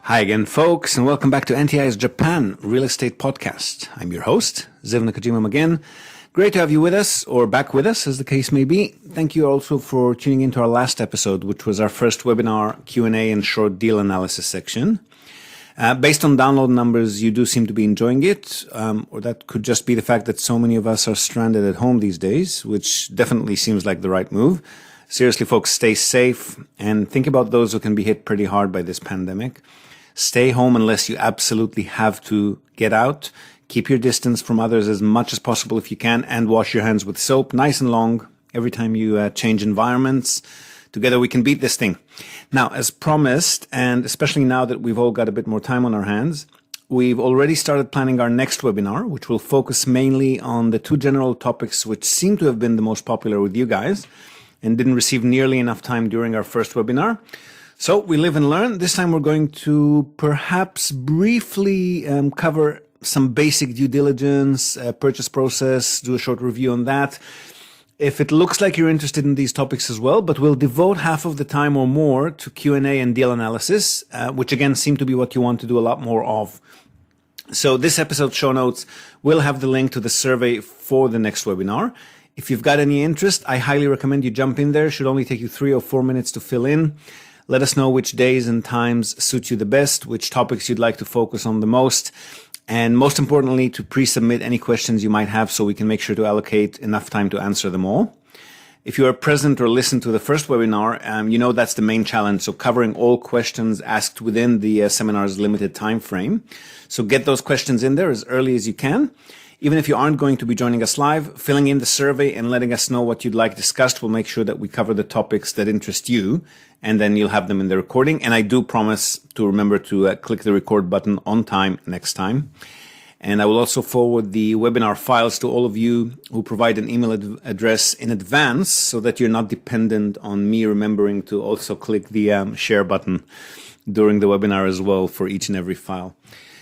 Hi again, folks, and welcome back to NTI's Japan Real Estate Podcast. I'm your host, Ziv Nakajima again. Great to have you with us, or back with us, as the case may be. Thank you also for tuning into our last episode, which was our first webinar Q&A and short deal analysis section. Based on download numbers, you do seem to be enjoying it, or that could just be the fact that so many of us are stranded at home these days, which definitely seems like the right move. Seriously, folks, stay safe and think about those who can be hit pretty hard by this pandemic. Stay home unless you absolutely have to get out. Keep your distance from others as much as possible if you can, and wash your hands with soap nice and long every time you change environments. Together we can beat this thing. Now, as promised, and especially now that we've all got a bit more time on our hands, we've already started planning our next webinar, which will focus mainly on the two general topics which seem to have been the most popular with you guys and didn't receive nearly enough time during our first webinar. So we live and learn. This time we're going to perhaps briefly cover some basic due diligence, purchase process, do a short review on that. If it looks like you're interested in these topics as well, but we'll devote half of the time or more to Q&A and deal analysis, which again seem to be what you want to do a lot more of. So this episode's show notes will have the link to the survey for the next webinar. If you've got any interest, I highly recommend you jump in there. It should only take you 3 or 4 minutes to fill in. Let us know which days and times suit you the best, which topics you'd like to focus on the most, and most importantly, to pre-submit any questions you might have so we can make sure to allocate enough time to answer them all. If you are present or listened to the first webinar, you know that's the main challenge, so covering all questions asked within the seminar's limited time frame. So get those questions in there as early as you can. Even if you aren't going to be joining us live, filling in the survey and letting us know what you'd like discussed will make sure that we cover the topics that interest you, and then you'll have them in the recording. And I do promise to remember to click the record button on time next time. And I will also forward the webinar files to all of you who provide an email address in advance so that you're not dependent on me remembering to also click the share button during the webinar as well for each and every file.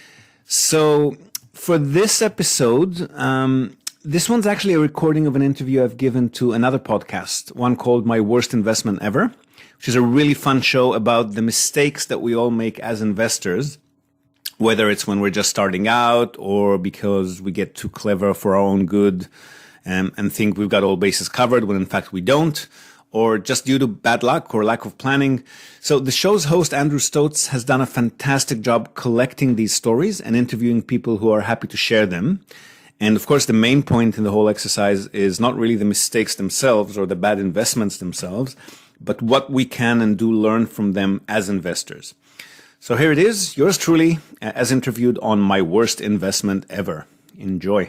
So for this episode, this one's actually a recording of an interview I've given to another podcast, one called My Worst Investment Ever, which is a really fun show about the mistakes that we all make as investors, whether it's when we're just starting out or because we get too clever for our own good and think we've got all bases covered when in fact we don't, or just due to bad luck or lack of planning. So the show's host, Andrew Stotz, has done a fantastic job collecting these stories and interviewing people who are happy to share them. And of course, the main point in the whole exercise is not really the mistakes themselves or the bad investments themselves, but what we can and do learn from them as investors. So here it is, yours truly, as interviewed on My Worst Investment Ever. Enjoy.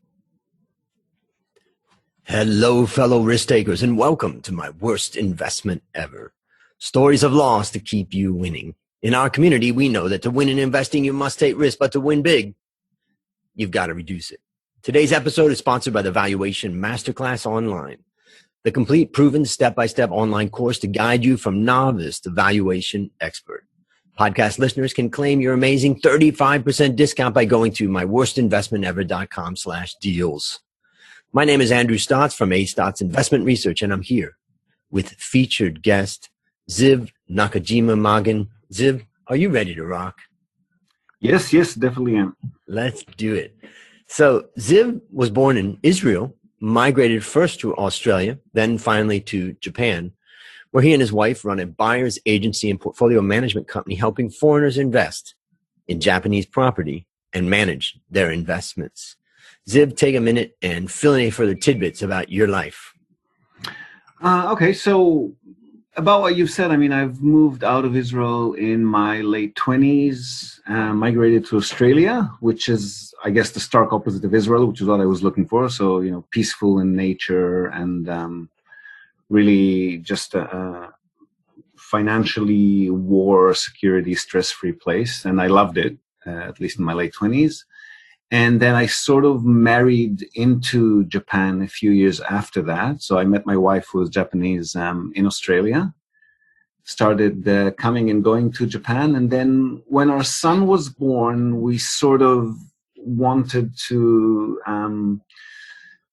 Hello, fellow risk takers, and welcome to My Worst Investment Ever. Stories of loss to keep you winning. In our community, we know that to win in investing, you must take risk, but to win big, you've got to reduce it. Today's episode is sponsored by the Valuation Masterclass Online, the complete proven step-by-step online course to guide you from novice to valuation expert. Podcast listeners can claim your amazing 35% discount by going to myworstinvestmentever.com/deals. My name is Andrew Stotz from A. Stotz Investment Research, and I'm here with featured guest Ziv Nakajima Magan. Ziv, are you ready to rock? Yes, definitely am. Let's do it. So Ziv was born in Israel, migrated first to Australia, then finally to Japan, where he and his wife run a buyer's agency and portfolio management company helping foreigners invest in Japanese property and manage their investments. Ziv, take a minute and fill in any further tidbits about your life. Okay, so about what you've said, I mean, I've moved out of Israel in my late 20s, migrated to Australia, which is, I guess, the stark opposite of Israel, which is what I was looking for. So, you know, peaceful in nature and really just a financially war, security, stress-free place. And I loved it, at least in my late 20s. And then I sort of married into Japan a few years after that. So I met my wife, who was Japanese, in Australia, started coming and going to Japan. And then when our son was born, we sort of wanted to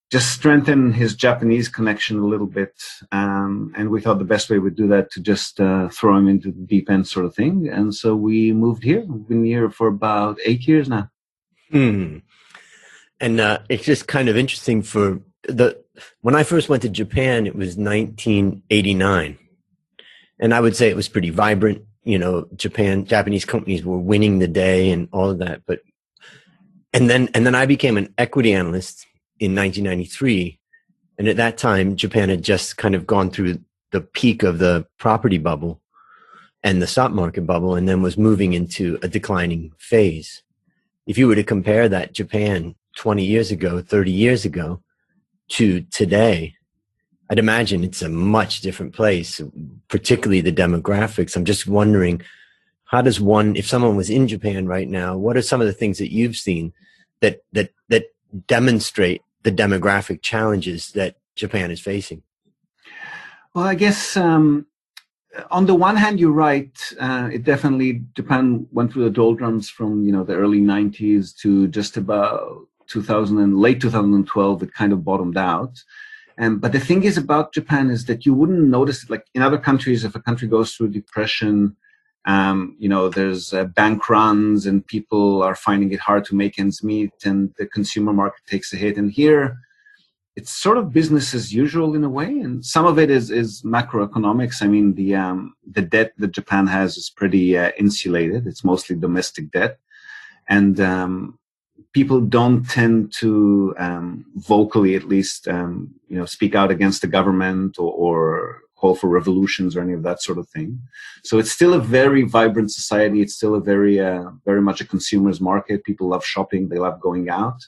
just strengthen his Japanese connection a little bit. And we thought the best way we'd do that to just throw him into the deep end sort of thing. And so we moved here. We've been here for about 8 years now. And it's just kind of interesting when I first went to Japan, it was 1989. And I would say it was pretty vibrant. Japanese companies were winning the day and all of that. And then I became an equity analyst in 1993. And at that time, Japan had just kind of gone through the peak of the property bubble and the stock market bubble, and then was moving into a declining phase. If you were to compare that Japan 20 years ago, 30 years ago to today, I'd imagine it's a much different place, particularly the demographics. I'm just wondering, how does one, if someone was in Japan right now, what are some of the things that you've seen that demonstrate the demographic challenges that Japan is facing? Well, I guess on the one hand, you're right. It definitely, Japan went through the doldrums from the early 90s to just about late 2012. It kind of bottomed out. But the thing is about Japan is that you wouldn't notice it. Like in other countries, if a country goes through depression, there's bank runs and people are finding it hard to make ends meet, and the consumer market takes a hit. And here, it's sort of business as usual in a way, and some of it is macroeconomics. I mean, the debt that Japan has is pretty insulated. It's mostly domestic debt, and people don't tend to vocally, at least, speak out against the government or call for revolutions or any of that sort of thing. So it's still a very vibrant society. It's still a very much a consumer's market. People love shopping. They love going out.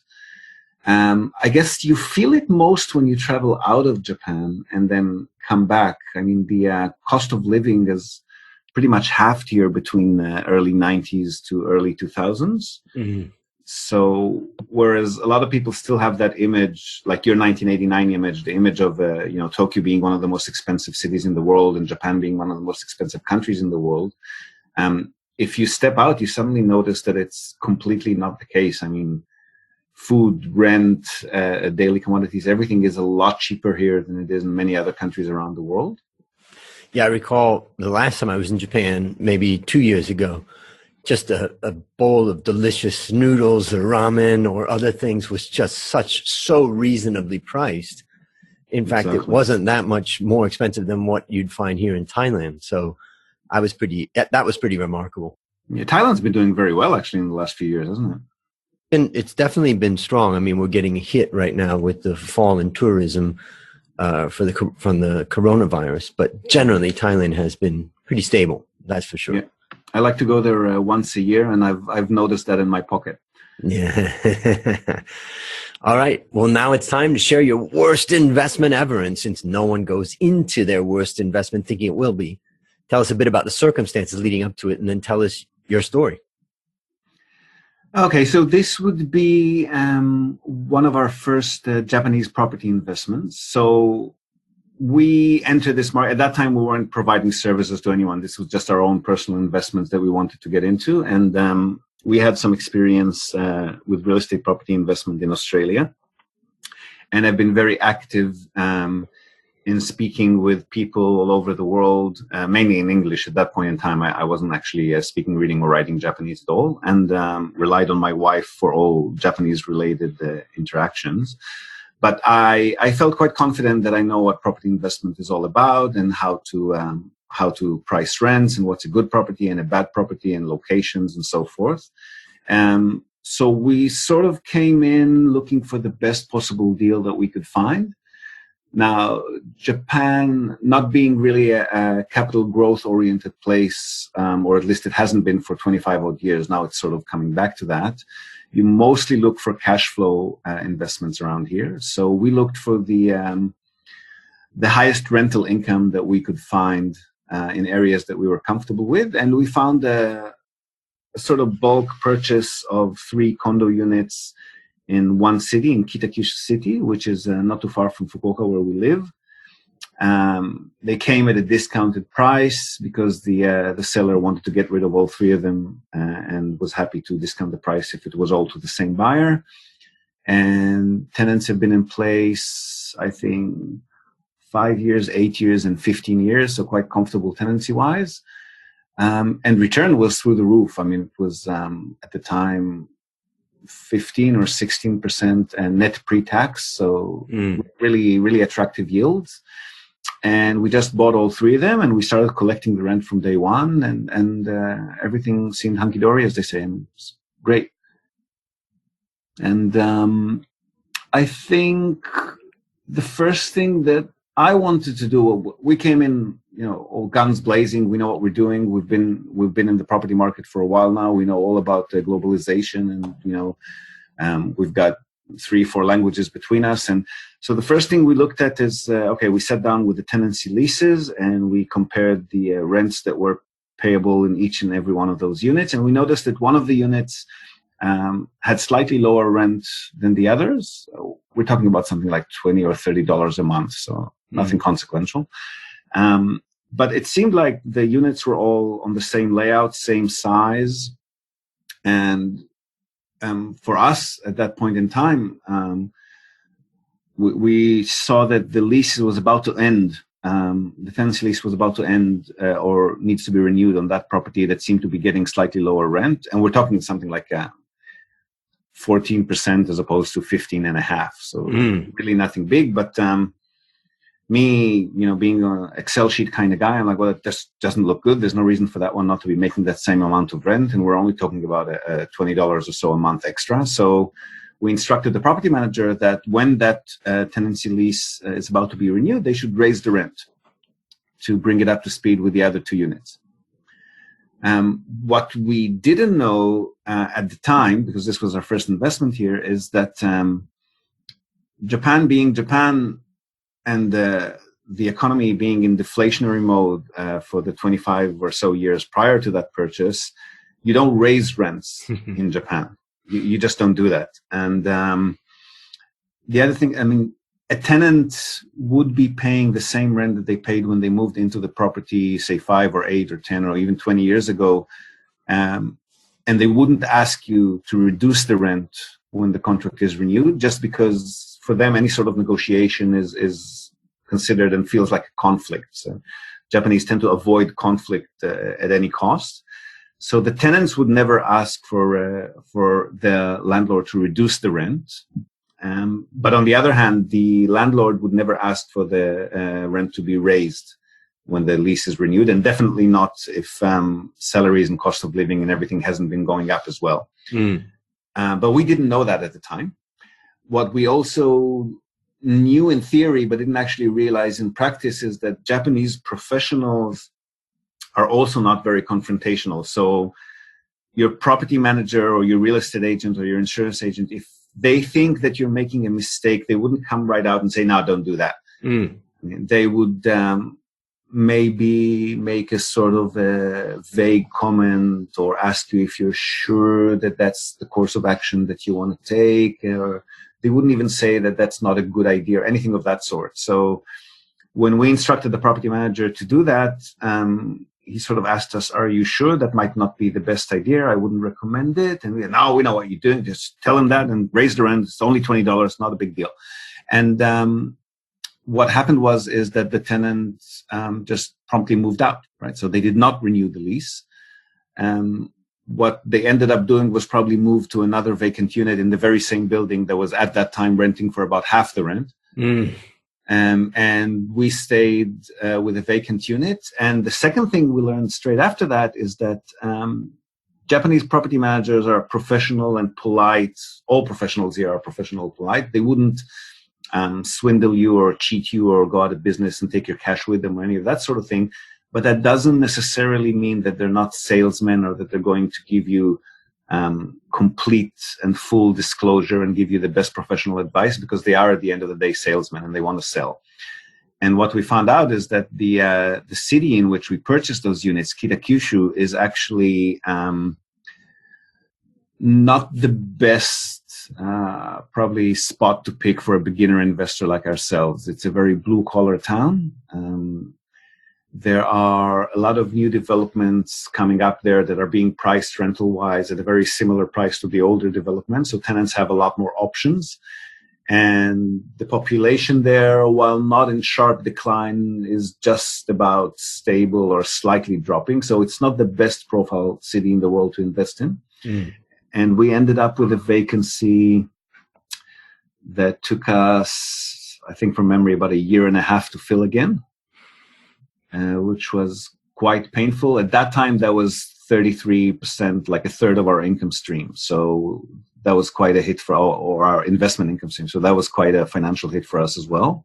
I guess you feel it most when you travel out of Japan and then come back. I mean, the cost of living is pretty much halved here between early 90s to early 2000s. Mm-hmm. So whereas a lot of people still have that image, like your 1989 image, the image of Tokyo being one of the most expensive cities in the world and Japan being one of the most expensive countries in the world, if you step out, you suddenly notice that it's completely not the case. I mean, food, rent, daily commodities, everything is a lot cheaper here than it is in many other countries around the world. Yeah, I recall the last time I was in Japan, maybe 2 years ago, just a bowl of delicious noodles or ramen or other things was just so reasonably priced. In fact, It wasn't that much more expensive than what you'd find here in Thailand. So that was pretty remarkable. Yeah, Thailand's been doing very well actually in the last few years, hasn't it? And it's definitely been strong. I mean, we're getting hit right now with the fall in tourism from the coronavirus, but generally Thailand has been pretty stable. That's for sure. Yeah. I like to go there once a year, and I've noticed that in my pocket. Yeah. All right. Well, now it's time to share your worst investment ever. And since no one goes into their worst investment thinking it will be, tell us a bit about the circumstances leading up to it, and then tell us your story. Okay, so this would be one of our first Japanese property investments. So we entered this market. At that time, we weren't providing services to anyone. This was just our own personal investments that we wanted to get into. And we had some experience with real estate property investment in Australia. And I've been very active in speaking with people all over the world, mainly in English. At that point in time, I wasn't actually speaking, reading, or writing Japanese at all, and relied on my wife for all Japanese-related interactions. But I felt quite confident that I know what property investment is all about and how to price rents and what's a good property and a bad property and locations and so forth. So we sort of came in looking for the best possible deal that we could find. Now, Japan, not being really a capital growth oriented place, or at least it hasn't been for 25 odd years, now it's sort of coming back to that. You mostly look for cash flow investments around here. So we looked for the highest rental income that we could find in areas that we were comfortable with. And we found a sort of bulk purchase of 3 condo units in one city, in Kitakyushu City, which is not too far from Fukuoka, where we live. They came at a discounted price because the seller wanted to get rid of all 3 of them and was happy to discount the price if it was all to the same buyer. and tenants have been in place, I think, 5 years, 8 years, and 15 years, so quite comfortable tenancy-wise. And return was through the roof. I mean, it was at the time 15 or 16% and net pre-tax, so really, really attractive yields. And we just bought all three of them, and we started collecting the rent from day one, and everything seemed hunky-dory, as they say, and it was great. And I think the first thing that I wanted to do, we came in, all guns blazing. We know what we're doing. We've been in the property market for a while now. We know all about globalization, and we've got 3-4 languages between us. And so the first thing we looked at is, we sat down with the tenancy leases and we compared the rents that were payable in each and every one of those units. And we noticed that one of the units had slightly lower rent than the others. We're talking about something like $20 or $30 a month, so nothing consequential. But it seemed like the units were all on the same layout, same size. And for us at that point in time, we saw that the lease was about to end. The tenancy lease was about to end or needs to be renewed on that property that seemed to be getting slightly lower rent. And we're talking something like 14% as opposed to 15.5%. So really nothing big. But me, being an Excel sheet kind of guy, I'm like, well, it just doesn't look good. There's no reason for that one not to be making that same amount of rent. And we're only talking about $20 or so a month extra. So we instructed the property manager that when that tenancy lease is about to be renewed, they should raise the rent to bring it up to speed with the other two units. What we didn't know at the time, because this was our first investment here, is that Japan being Japan and the economy being in deflationary mode for the 25 or so years prior to that purchase, you don't raise rents in Japan. You just don't do that. And the other thing, a tenant would be paying the same rent that they paid when they moved into the property, say 5 or 8 or 10 or even 20 years ago. And they wouldn't ask you to reduce the rent when the contract is renewed, just because for them, any sort of negotiation is considered and feels like a conflict. So Japanese tend to avoid conflict at any cost. So the tenants would never ask for the landlord to reduce the rent. But on the other hand, the landlord would never ask for the rent to be raised when the lease is renewed, and definitely not if salaries and cost of living and everything hasn't been going up as well. But we didn't know that at the time. What we also knew in theory, but didn't actually realize in practice, is that Japanese professionals are also not very confrontational. So your property manager or your real estate agent or your insurance agent, if they think that you're making a mistake, they wouldn't come right out and say, no, don't do that. They would maybe make a sort of a vague comment or ask you if you're sure that that's the course of action that you want to take, or they wouldn't even say that that's not a good idea or anything of that sort. So when we instructed the property manager to do that, he sort of asked us, are you sure that might not be the best idea? I wouldn't recommend it. And we said, no, we know what you're doing. Just tell him that and raise the rent. It's only $20, not a big deal. And what happened is that the tenants just promptly moved out, right? So they did not renew the lease. What they ended up doing was probably move to another vacant unit in the very same building that was at that time renting for about half the rent. And we stayed with a vacant unit. And the second thing we learned straight after that is that Japanese property managers are professional and polite. All professionals here are professional and polite. They wouldn't swindle you or cheat you or go out of business and take your cash with them or any of that sort of thing. But that doesn't necessarily mean that they're not salesmen or that they're going to give you complete and full disclosure and give you the best professional advice, because they are at the end of the day salesmen and they want to sell. And what we found out is that the city in which we purchased those units, Kitakyushu, is actually not the best probably spot to pick for a beginner investor like ourselves. It's a very blue collar town. There are a lot of new developments coming up there that are being priced rental-wise at a very similar price to the older developments. So tenants have a lot more options. And the population there, while not in sharp decline, is just about stable or slightly dropping. So it's not the best profile city in the world to invest in. And we ended up with a vacancy that took us, I think from memory, about 1.5 years to fill again, which was quite painful. At that time, that was 33%, like a third of our income stream. So that was quite a hit for our investment income stream. So that was quite a financial hit for us as well.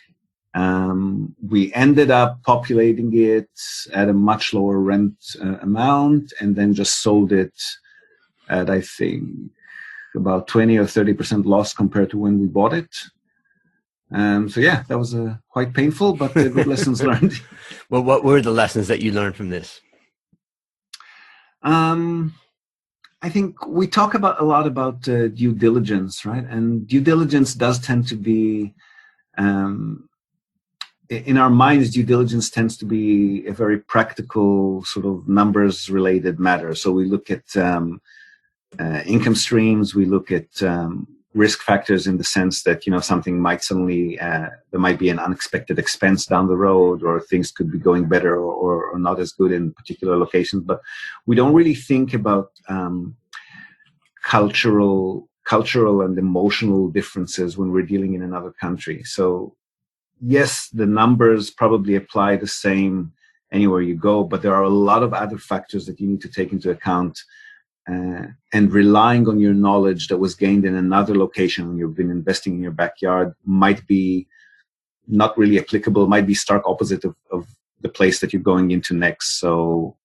We ended up populating it at a much lower rent amount, and then just sold it at, I think, about 20 or 30% loss compared to when we bought it. So yeah, that was quite painful, but good lessons learned. Well, what were the lessons that you learned from this? I think we talk a lot about due diligence, right? And due diligence does tend to be, in our minds, due diligence tends to be a very practical sort of numbers related matter. So we look at income streams, we look at risk factors in the sense that, something might suddenly, there might be an unexpected expense down the road, or things could be going better or not as good in particular locations. But we don't really think about cultural and emotional differences when we're dealing in another country. So yes, the numbers probably apply the same anywhere you go, but there are a lot of other factors that you need to take into account. And relying on your knowledge that was gained in another location when you've been investing in your backyard might be not really applicable, might be stark opposite of the place that you're going into next. So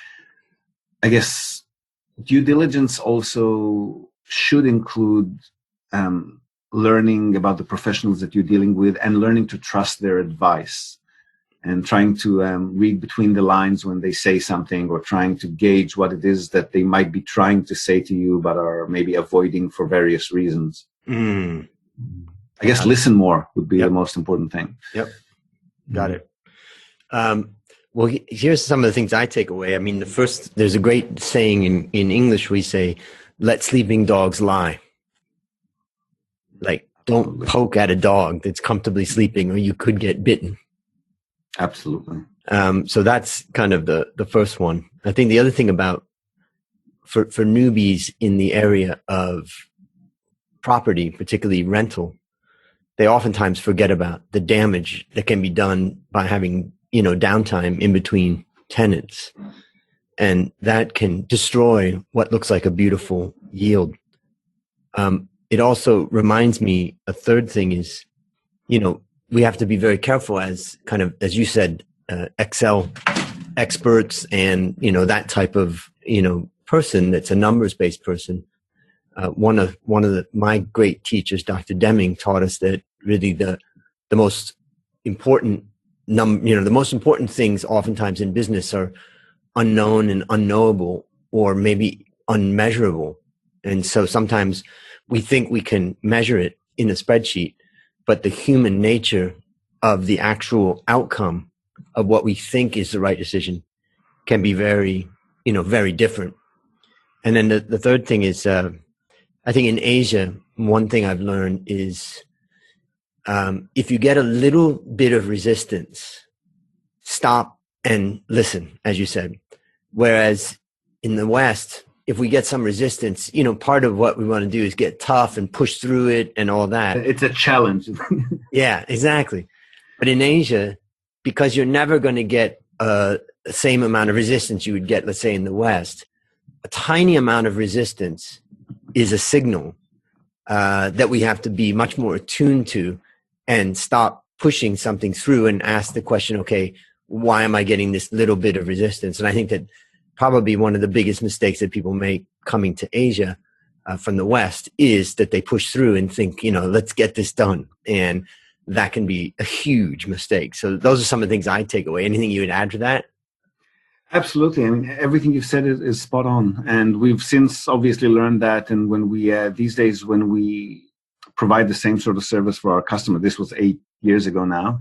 I guess due diligence also should include learning about the professionals that you're dealing with and learning to trust their advice, and trying to read between the lines when they say something, or trying to gauge what it is that they might be trying to say to you, but are maybe avoiding for various reasons. I guess listen more would be the most important thing. Yep. Got it. Well, here's some of the things I take away. I mean, there's a great saying in English. We say, let sleeping dogs lie. Like, don't poke at a dog that's comfortably sleeping, or you could get bitten. Absolutely. So that's kind of the first one. I think the other thing about for newbies in the area of property, particularly rental, they oftentimes forget about the damage that can be done by having, downtime in between tenants. And that can destroy what looks like a beautiful yield. It also reminds me, a third thing is, we have to be very careful as you said, Excel experts and, that type of, person that's a numbers-based person. One of my great teachers, Dr. Deming, taught us that really the most important the most important things oftentimes in business are unknown and unknowable, or maybe unmeasurable. And so sometimes we think we can measure it in a spreadsheet, but the human nature of the actual outcome of what we think is the right decision can be very, very different. And then the third thing is, I think in Asia, one thing I've learned is, if you get a little bit of resistance, stop and listen, as you said. Whereas in the West, if we get some resistance, part of what we want to do is get tough and push through it and all that. It's a challenge. Yeah, exactly. But in Asia, because you're never going to get the same amount of resistance you would get, let's say, in the West, a tiny amount of resistance is a signal that we have to be much more attuned to, and stop pushing something through and ask the question, okay, why am I getting this little bit of resistance? And I think that probably one of the biggest mistakes that people make coming to Asia from the West is that they push through and think, let's get this done. And that can be a huge mistake. So those are some of the things I take away. Anything you would add to that? Absolutely. I mean, everything you've said is spot on. And we've since obviously learned that. And when we, these days, when we provide the same sort of service for our customer, this was 8 years ago now,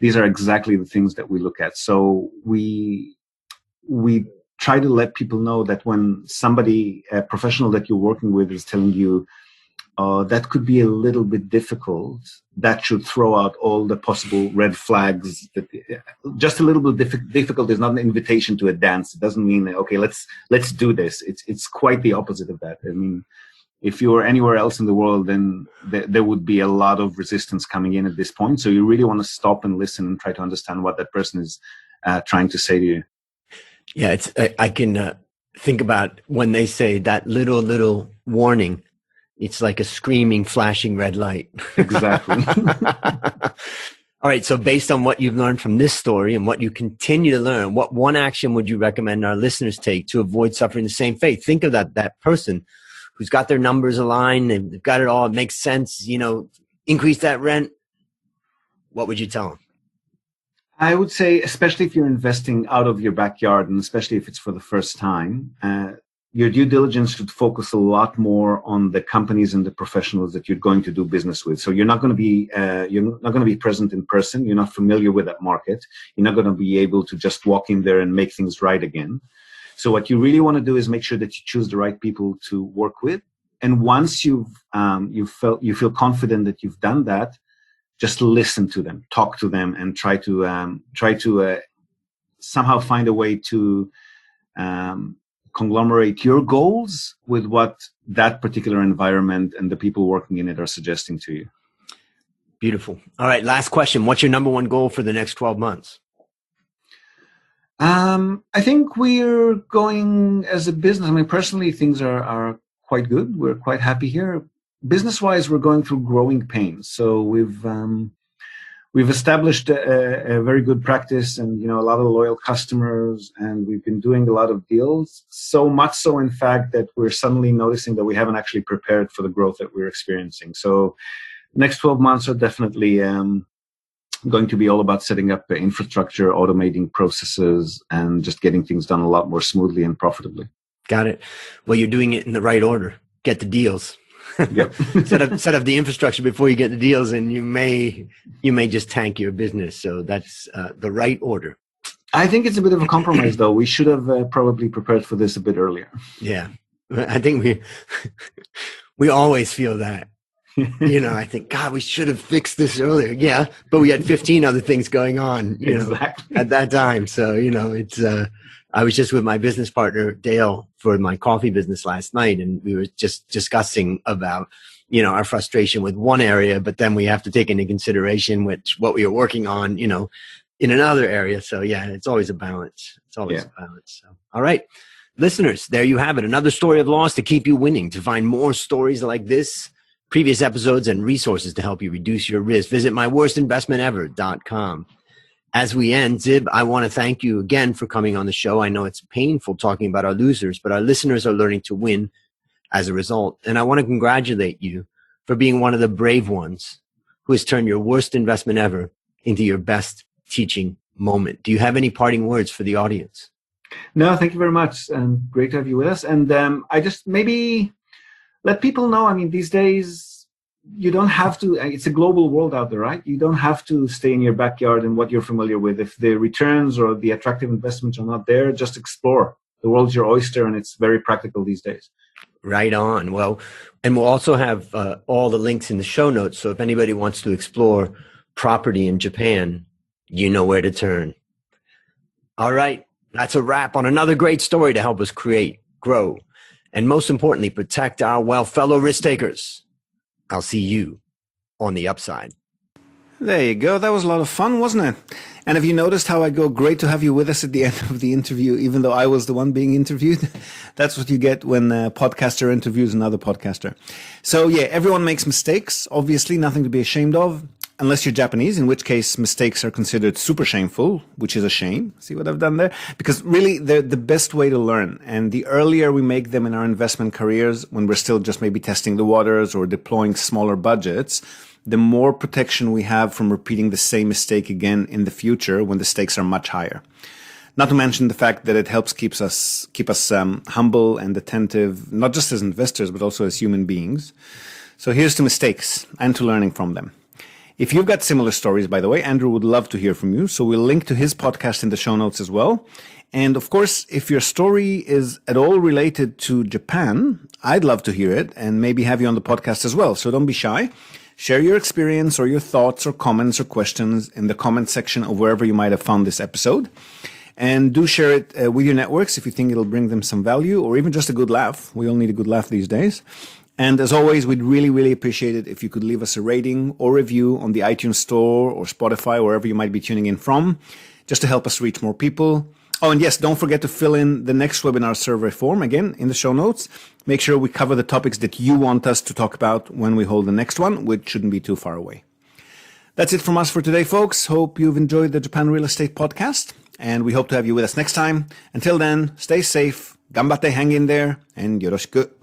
these are exactly the things that we look at. So we try to let people know that when somebody, a professional that you're working with, is telling you that could be a little bit difficult, that should throw out all the possible red flags. That just a little bit difficult is not an invitation to a dance. It doesn't mean, okay, let's do this. It's quite the opposite of that. I mean, if you were anywhere else in the world, then there would be a lot of resistance coming in at this point. So you really want to stop and listen and try to understand what that person is trying to say to you. Yeah, I can think about when they say that little warning. It's like a screaming, flashing red light. Exactly. All right. So based on what you've learned from this story and what you continue to learn, what one action would you recommend our listeners take to avoid suffering the same fate? Think of that person who's got their numbers aligned. They've got it all. It makes sense. Increase that rent. What would you tell them? I would say, especially if you're investing out of your backyard, and especially if it's for the first time, your due diligence should focus a lot more on the companies and the professionals that you're going to do business with. So you're not going to be present in person. You're not familiar with that market. You're not going to be able to just walk in there and make things right again. So what you really want to do is make sure that you choose the right people to work with. And once you feel confident that you've done that, just listen to them, talk to them, and try to somehow find a way to conglomerate your goals with what that particular environment and the people working in it are suggesting to you. Beautiful. All right. Last question. What's your number one goal for the next 12 months? I think we're going as a business. I mean, personally, things are quite good. We're quite happy here. Business-wise, we're going through growing pains. So we've established a very good practice and, a lot of loyal customers, and we've been doing a lot of deals. So much so, in fact, that we're suddenly noticing that we haven't actually prepared for the growth that we're experiencing. So next 12 months are definitely going to be all about setting up the infrastructure, automating processes, and just getting things done a lot more smoothly and profitably. Got it. Well, you're doing it in the right order. Get the deals. Yep. set up the infrastructure before you get the deals, and you may just tank your business. So that's the right order. I think it's a bit of a compromise, though. We should have probably prepared for this a bit earlier. Yeah, I think we always feel that. I think, God, we should have fixed this earlier. Yeah, but we had 15 other things going on, exactly. at that time. So, it's, I was just with my business partner, Dale, for my coffee business last night, and we were just discussing about, our frustration with one area, but then we have to take into consideration what we are working on, in another area. So yeah, it's always a balance. It's always a balance. So, all right, listeners, there you have it. Another story of loss to keep you winning. To find more stories like this, previous episodes, and resources to help you reduce your risk, visit myworstinvestmentever.com. As we end, Zib, I want to thank you again for coming on the show. I know it's painful talking about our losers, but our listeners are learning to win as a result. And I want to congratulate you for being one of the brave ones who has turned your worst investment ever into your best teaching moment. Do you have any parting words for the audience? No, thank you very much. And great to have you with us. And I just maybe let people know, I mean, these days, you don't have to, it's a global world out there, right? You don't have to stay in your backyard and what you're familiar with. If the returns or the attractive investments are not there, just explore. The world's your oyster, and it's very practical these days. Right on. Well, and we'll also have all the links in the show notes. So if anybody wants to explore property in Japan, you know where to turn. All right. That's a wrap on another great story to help us create, grow, and most importantly, protect our wealth. Fellow risk takers, I'll see you on the upside. There you go. That was a lot of fun, wasn't it? And have you noticed how I go, great to have you with us at the end of the interview, even though I was the one being interviewed? That's what you get when a podcaster interviews another podcaster. So yeah, everyone makes mistakes. Obviously, nothing to be ashamed of, unless you're Japanese, in which case mistakes are considered super shameful, which is a shame. See what I've done there? Because really, they're the best way to learn. And the earlier we make them in our investment careers, when we're still just maybe testing the waters or deploying smaller budgets, the more protection we have from repeating the same mistake again in the future when the stakes are much higher. Not to mention the fact that it helps keep us humble and attentive, not just as investors, but also as human beings. So here's to mistakes and to learning from them. If you've got similar stories, by the way, Andrew would love to hear from you. So we'll link to his podcast in the show notes as well. And of course, if your story is at all related to Japan, I'd love to hear it and maybe have you on the podcast as well. So don't be shy. Share your experience or your thoughts or comments or questions in the comment section of wherever you might have found this episode. And do share it with your networks if you think it'll bring them some value or even just a good laugh. We all need a good laugh these days. And as always, we'd really, really appreciate it if you could leave us a rating or review on the iTunes Store or Spotify, wherever you might be tuning in from, just to help us reach more people. Oh, and yes, don't forget to fill in the next webinar survey form, again, in the show notes. Make sure we cover the topics that you want us to talk about when we hold the next one, which shouldn't be too far away. That's it from us for today, folks. Hope you've enjoyed the Japan Real Estate Podcast, and we hope to have you with us next time. Until then, stay safe, ganbatte, hang in there, and yoroshiku.